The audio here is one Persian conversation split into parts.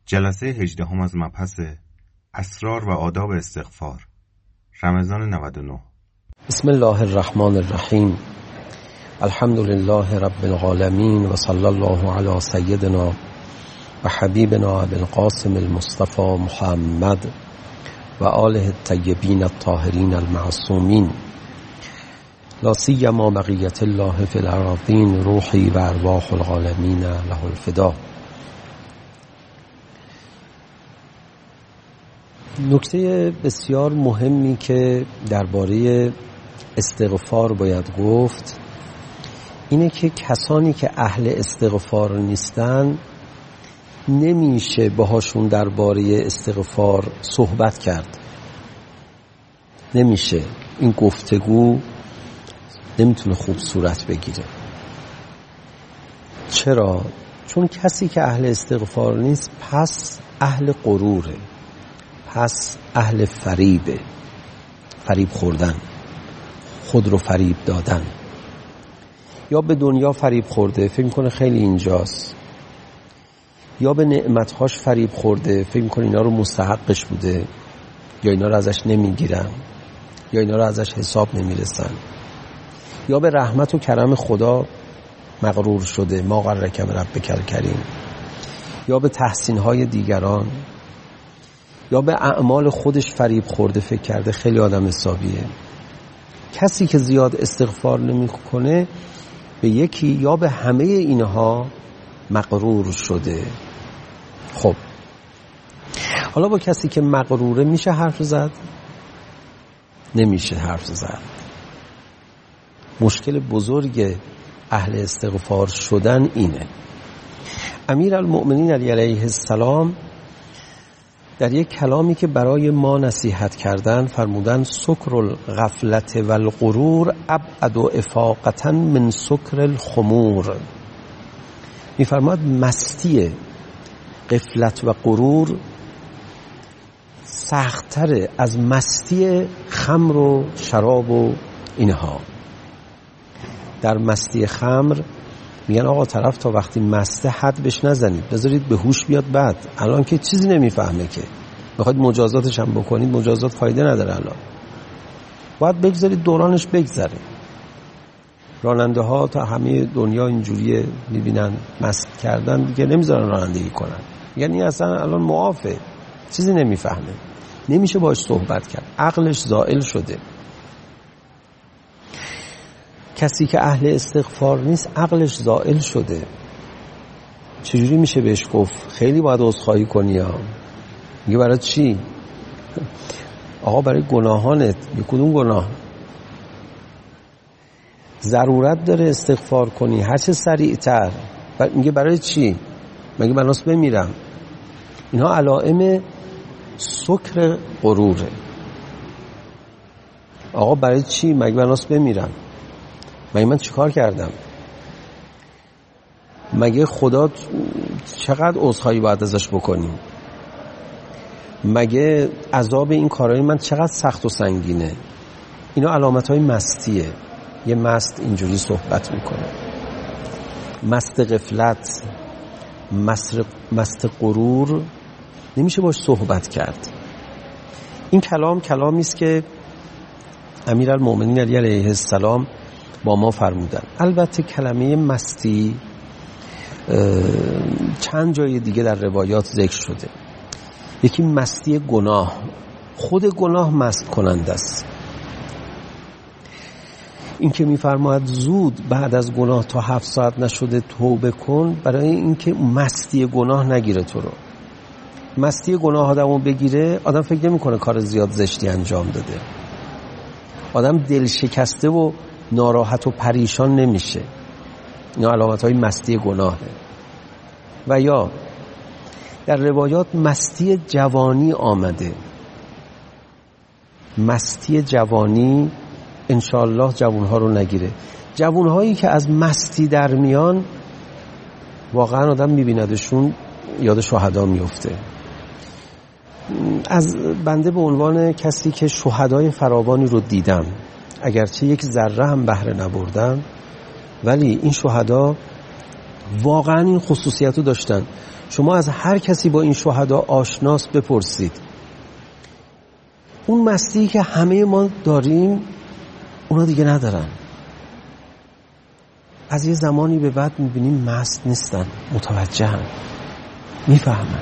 جلسه 18 از مبحث اسرار و آداب استغفار، رمضان 99. بسم الله الرحمن الرحیم. الحمد لله رب العالمین و صلی الله علی سیدنا و حبیبنا ابی القاسم المصطفى محمد و آله الطیبین الطاهرین المعصومین، لا سیما بقیة الله فی الارضین، روحی و ارواح العالمین له الفدا. نکته بسیار مهمی که درباره استغفار باید گفت اینه که کسانی که اهل استغفار نیستن نمیشه باهاشون درباره استغفار صحبت کرد. نمیشه، این گفتگو نمیتونه خوب صورت بگیره. چرا؟ چون کسی که اهل استغفار نیست پس اهل غروره، پس اهل فریبه، فریب خوردن، خود رو فریب دادن. یا به دنیا فریب خورده، فکر میکنه خیلی اینجاست، یا به نعمتهاش فریب خورده، فکر میکنه اینا رو مستحقش بوده، یا اینا رو ازش نمیگیرن، یا اینا رو ازش حساب نمیرسن، یا به رحمت و کرم خدا مغرور شده، ما غرک بربک الکریم، یا به تحسینهای دیگران، یا به اعمال خودش فریب خورده، فکر کرده خیلی آدم حسابیه. کسی که زیاد استغفار نمیکنه به یکی یا به همه اینها مغرور شده. خب حالا با کسی که مغروره میشه حرف زد؟ نمیشه حرف زد. مشکل بزرگ اهل استغفار شدن اینه. امیرالمؤمنین علیه السلام در یک کلامی که برای ما نصیحت کردن فرمودن سکر الغفلت و الغرور ابعد افاقة من سکر الخمور. میفرماد مستی غفلت و غرور سخت‌تر از مستی خمر و شراب و اینها. در مستی خمر میگن آقا طرف تا وقتی مسته حد بهش نزنید، بذارید به هوش بیاد. بعد الان که چیزی نمیفهمه که بخواید مجازاتش هم بکنید، مجازات فایده نداره. الان باید بگذارید دورانش بگذره. راننده ها تا همه دنیا اینجوریه، میبینن مست کردن دیگه نمیذارن رانندگی کنن، یعنی اصلا الان معافه، چیزی نمیفهمه، نمیشه باهاش صحبت کرد، عقلش زائل شده. کسی که اهل استغفار نیست عقلش زائل شده. چجوری میشه بهش گفت خیلی باید عذرخواهی کنی؟ ها میگه برای چی؟ آقا برای گناهانت. به کدوم گناه؟ ضرورت داره استغفار کنی هر چه سریعتر. میگه برای چی؟ مگه بناس بمیرم؟ اینها علائم سکر غروره. آقا برای چی؟ مگه بناس بمیرم؟ مگه من چیکار کردم؟ مگه خدا چقدر عذرخواهی باید ازش بکنیم؟ مگه عذاب این کارهای من چقدر سخت و سنگینه؟ اینا علامت‌های مستیه. یه مست اینجوری صحبت میکنه. مست غفلت، مست غرور، نمیشه باش صحبت کرد. این کلامی است که امیرالمؤمنین علیه السلام با ما فرمودن. البته کلمه مستی چند جای دیگه در روایات ذکر شده. یکی مستی گناه، خود گناه مست کننده است. این که میفرماید زود بعد از گناه تا 7 ساعت نشده توبه کن، برای اینکه مستی گناه نگیره تو رو. مستی گناه آدمو بگیره، آدم فکر نمی‌کنه کار زیاد زشتی انجام داده، آدم دل شکسته و ناراحت و پریشان نمیشه. اینا علامت‌های مستی گناهه. و یا در روایات مستی جوانی آمده. مستی جوانی انشاءالله جوانها رو نگیره. جوانهایی که از مستی در میان واقعا آدم میبیندشون یاد شهدا میفته. از بنده به عنوان کسی که شهدای فراوانی رو دیدم، اگرچه یک ذره هم بهره نبردم، ولی این شهدا واقعا این خصوصیت رو داشتن. شما از هر کسی با این شهدا آشناس بپرسید. اون مستی که همه ما داریم اونا دیگه ندارن. از یه زمانی به بعد میبینیم مست نیستن، متوجهن، میفهمن.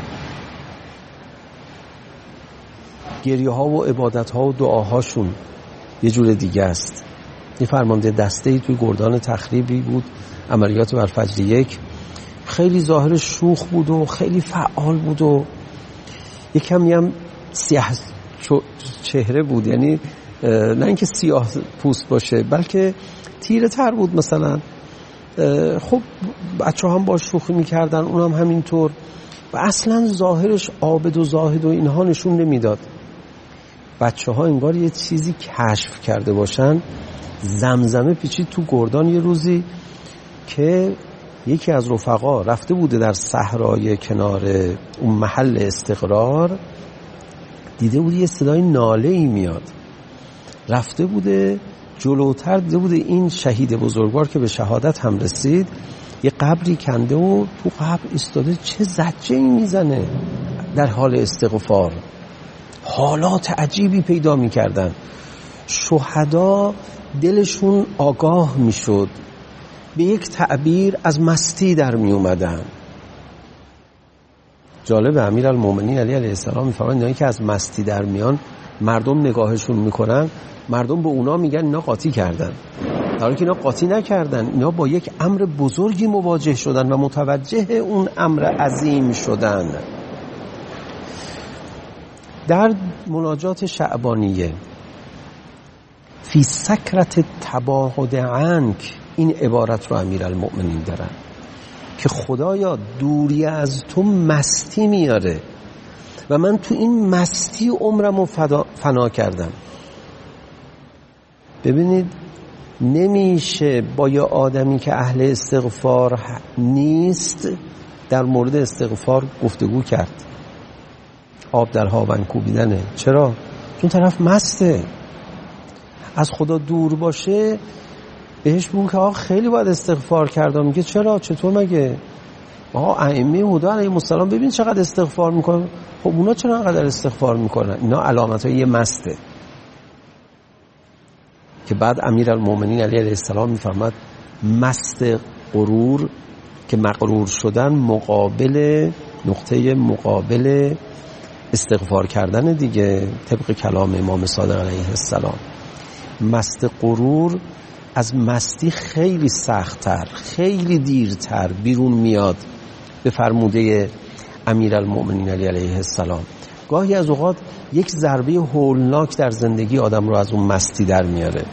گریه ها و عبادت ها و دعاهاشون یه جور دیگه است. یه فرمانده دسته ای توی گردان تخریبی بود، عملیات برفجر 1، خیلی ظاهر شوخ بود و خیلی فعال بود و یکمی هم سیاه چهره بود، یعنی نه اینکه سیاه پوست باشه بلکه تیره تر بود مثلا. خب بچه هم با شوخی میکردن، اونم همینطور و اصلا ظاهرش عابد و زاهد و اینها نشون نمیداد. بچه ها انگار یه چیزی کشف کرده باشن. زمزمه پیچید تو گردان یه روزی که یکی از رفقا رفته بوده در صحرای کنار اون محل استقرار، دیده بود یه صدای ناله ای میاد، رفته بوده جلوتر، دیده بوده این شهید بزرگوار که به شهادت هم رسید یه قبری کنده و تو قبر ایستاده چه زجه ای میزنه در حال استغفار. حالات عجیبی پیدا میکردن. شهدا دلشون آگاه میشد، به یک تعبیر از مستی در می اومدن. جالب، امیرالمومنین علی علیه السلام میفرمایند اینایی که از مستی در میان مردم نگاهشون میکنن، مردم به اونا میگن اینا قاطی کردن، در حالی که اینا قاطی نکردن، اینا با یک امر بزرگی مواجه شدن و متوجه اون امر عظیم شدن. در مناجات شعبانیه فی سکرت تباعد عنک این عبارت رو امیرالمؤمنین دارن که خدایا دوری از تو مستی میاره و من تو این مستی عمرمو فنا کردم. ببینید نمیشه با یه آدمی که اهل استغفار نیست در مورد استغفار گفتگو کرد. آب در هاون کوبیدنه. چرا؟ چون طرف مسته. از خدا دور باشه بهش بگو که آقا خیلی باید استغفار کردم. میگه چرا؟ چطور مگه؟ آقا ائمه هدی علیهم السلام ببین چقدر استغفار میکنن. خب اونا چرا انقدر استغفار میکنن؟ اینا علامتای یه مسته. که بعد امیرالمومنین علیه السلام میفرماد مست غرور که مغرور شدن مقابل نقطه مقابل استغفار کردن دیگه، طبق کلام امام صادق علیه السلام. مست غرور از مستی خیلی سخت‌تر، خیلی دیرتر بیرون میاد به فرموده امیرالمؤمنین علیه السلام. گاهی از اوقات یک ضربه هولناک در زندگی آدم رو از اون مستی در میاره.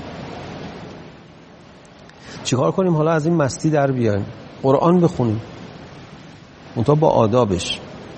چیکار کنیم حالا از این مستی در بیایم؟ قرآن بخونیم، منتها با آدابش.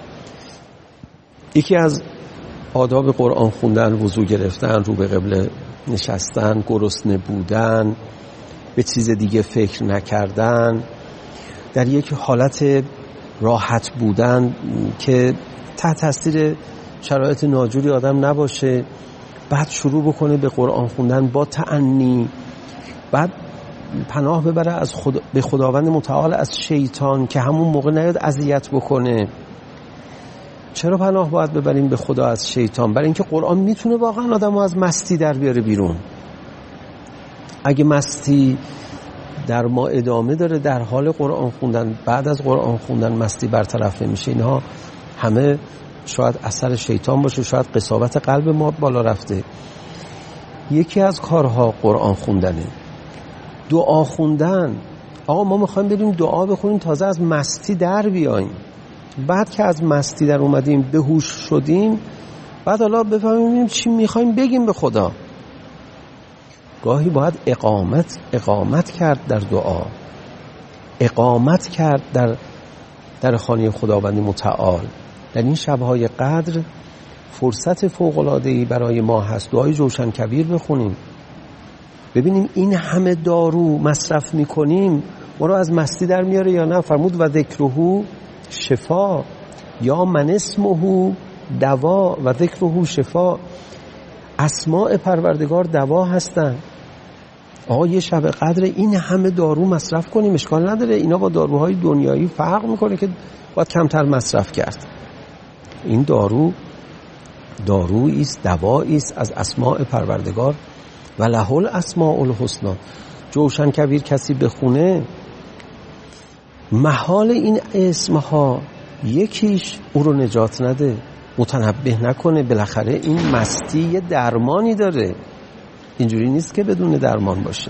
یکی از آداب قرآن خوندن وضو گرفتن، رو به قبله نشستن، گرسنه بودن، به چیز دیگه فکر نکردن، در یک حالت راحت بودن که تحت تاثیر شرایط ناجوری آدم نباشه، بعد شروع بکنه به قرآن خوندن با تأنی، بعد پناه ببره از به خداوند متعال از شیطان که همون موقع نیاد اذیت بکنه. چرا پناه باید ببریم به خدا از شیطان؟ برای اینکه قرآن میتونه واقعا آدمو از مستی در بیاره بیرون. اگه مستی در ما ادامه داره در حال قرآن خوندن، بعد از قرآن خوندن مستی برطرف نمیشه، اینها همه شاید اثر شیطان باشه، شاید قساوت قلب ما بالا رفته. یکی از کارها قرآن خوندنه. دعا خوندن، آقا ما میخوایم بریم دعا بخونیم تازه از مستی در بیاییم. بعد که از مستی در اومدیم به هوش شدیم، بعد حالا بفهمیم چی میخوایم بگیم به خدا. گاهی باید اقامت کرد در دعا، اقامت کرد در خانه خداوند متعال. در این شبهای قدر فرصت فوق‌العاده‌ای برای ما هست. دعای جوشن کبیر بخونیم، ببینیم این همه دارو مصرف میکنیم ما رو از مستی در میاره یا نه. فرمود و ذکرهو شفا یا من اسمه دوا و ذکرهو شفا. اسماء پروردگار دوا هستن. آقا یه شب قدر این همه دارو مصرف کنیم اشکال نداره، اینا با داروهای دنیایی فرق میکنه که باید کمتر مصرف کرد. این دارویی است، دوایی است از اسماء پروردگار و له الاسماء الحسنی. جوشن کبیر کسی بخونه محال این اسمها یکیش او رو نجات نده، متنبه نکنه. بالاخره این مستی یه درمانی داره، اینجوری نیست که بدون درمان باشه.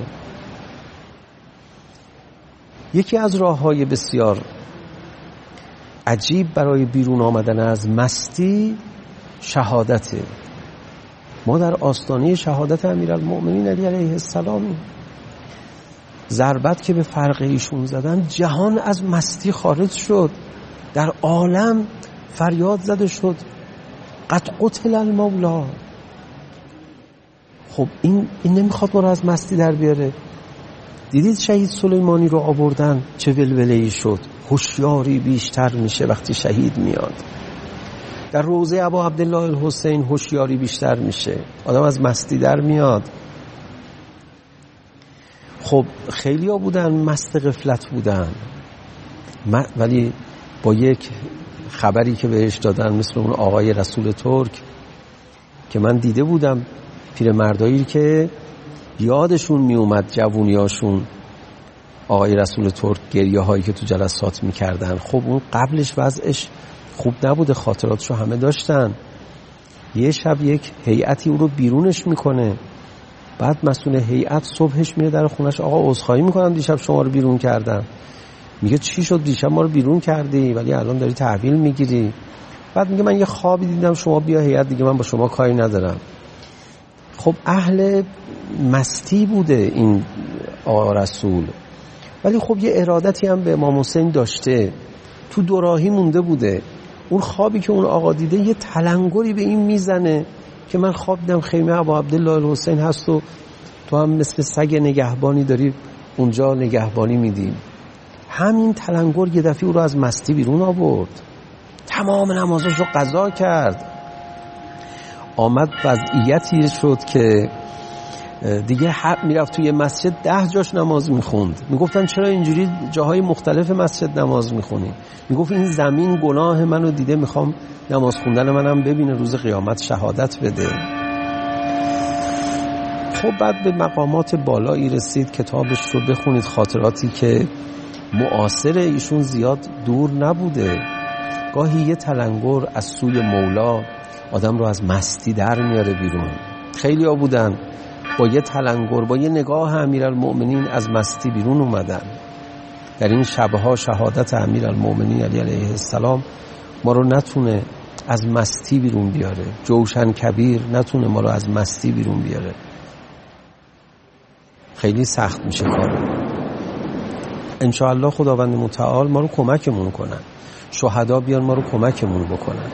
یکی از راه‌های بسیار عجیب برای بیرون آمدن از مستی شهادته. ما در آستانه شهادت امیرالمؤمنین علی علیه السلام، ضربت که به فرق ایشون زدن جهان از مستی خارج شد، در عالم فریاد زده شد قد قتل المولا. خب این نمیخواد ما رو از مستی در بیاره. دیدید شهید سلیمانی رو آوردن چه ولوله‌ای شد. هوشیاری بیشتر میشه وقتی شهید میاد. در روضه ابا عبدالله الحسین هوشیاری بیشتر میشه، آدم از مستی در میاد. خب خیلی ها بودن مست غفلت بودن، ولی با یک خبری که بهش دادن، مثل اون آقای رسول ترک که من دیده بودم، پیرمردایی که یادشون میومد جوونیاشون، آقای رسول ترک گریه هایی که تو جلسات میکردن. خب اون قبلش وضعش خوب نبوده، خاطراتشو همه داشتن. یه شب یک هیئتی او رو بیرونش میکنه، بعد مسئول هیئت صبحش میره در خونش، آقا عذرخواهی میکنم دیشب شما رو بیرون کردم. میگه چی شد؟ دیشب ما رو بیرون کردی ولی الان داری تحویل میگیری. بعد میگه من یه خوابی دیدم، شما بیا هیئت دیگه، من با شما کاری ندارم. خب اهل مستی بوده این آقا رسول، ولی خب یه ارادتی هم به امام حسین داشته، تو دوراهی مونده بوده. اون خوابی که اون آقا دیده یه تلنگری به این میزنه که من خواب دیدم خیمه ابا عبدالله الحسین هست و تو هم مثل سگ نگهبانی داری اونجا نگهبانی میدی. همین تلنگر یه دفعه او رو از مستی بیرون آورد، تمام نمازش رو قضا کرد. آمد وضعیتی شد که دیگه حق میرفت توی مسجد 10 جاش نماز میخوند. میگفتن چرا اینجوری جاهای مختلف مسجد نماز میخونی؟ میگفت این زمین گناه منو دیده، میخوام نماز خوندن منم ببینه، روز قیامت شهادت بده. خب بعد به مقامات بالایی رسید، کتابش رو بخونید، خاطراتی که معاصر ایشون زیاد دور نبوده. گاهی یه تلنگر از سوی مولا آدم رو از مستی در میاره بیرون. خیلی ها بودن با یه تلنگر، با یه نگاه امیرالمؤمنین از مستی بیرون اومدن. در این شبها شهادت امیرالمؤمنین علی علیه السلام ما رو نتونه از مستی بیرون بیاره، جوشن کبیر نتونه ما رو از مستی بیرون بیاره. خیلی سخت میشه کار. انشاءالله خداوند متعال ما رو کمکمون کنن، شهدا بیان ما رو کمکمون بکنن.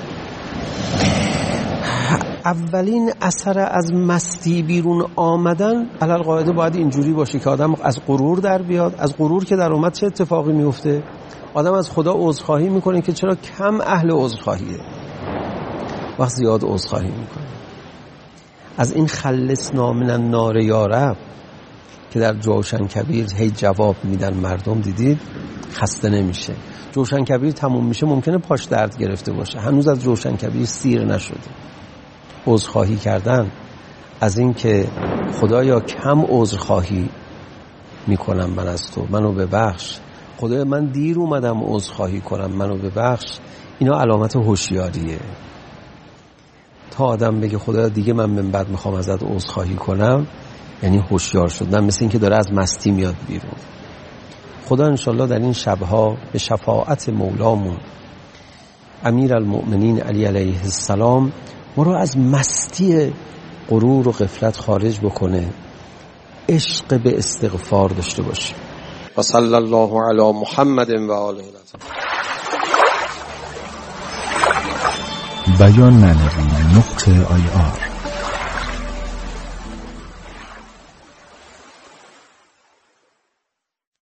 اولین اثر از مستی بیرون آمدن علل قاعده باید اینجوری باشه که آدم از غرور در بیاد. از غرور که در اومد چه اتفاقی میفته؟ آدم از خدا عذرخواهی میکنه که چرا کم اهل عذرخواهیه، وقت زیاد عذرخواهی میکنه. از این خلصنا من النار یا رب که در جوشن کبیر هی جواب میدن مردم، دیدید خسته نمیشه. جوشن کبیر تموم میشه ممکنه پاش درد گرفته باشه، هنوز از جوشن کبیر سیر نشده. عذرخواهی کردن از این که خدایا کم عذرخواهی میکنم من از تو، منو ببخش، خدایا من دیر اومدم عذرخواهی کنم، منو ببخش، اینا علامت هوشیاریه. تا آدم بگه خدایا دیگه من من بعد میخوام ازت عذرخواهی کنم، یعنی هوشیار شدن، مثل این که داره از مستی میاد بیرون. خدا انشالله در این شبها به شفاعت مولامون امیرالمؤمنین علی علیه السلام ما رو از مستی غرور و غفلت خارج بکنه، عشق به استغفار داشته باشیم. و صلی الله علی محمد و آله. بیان معنوی .ir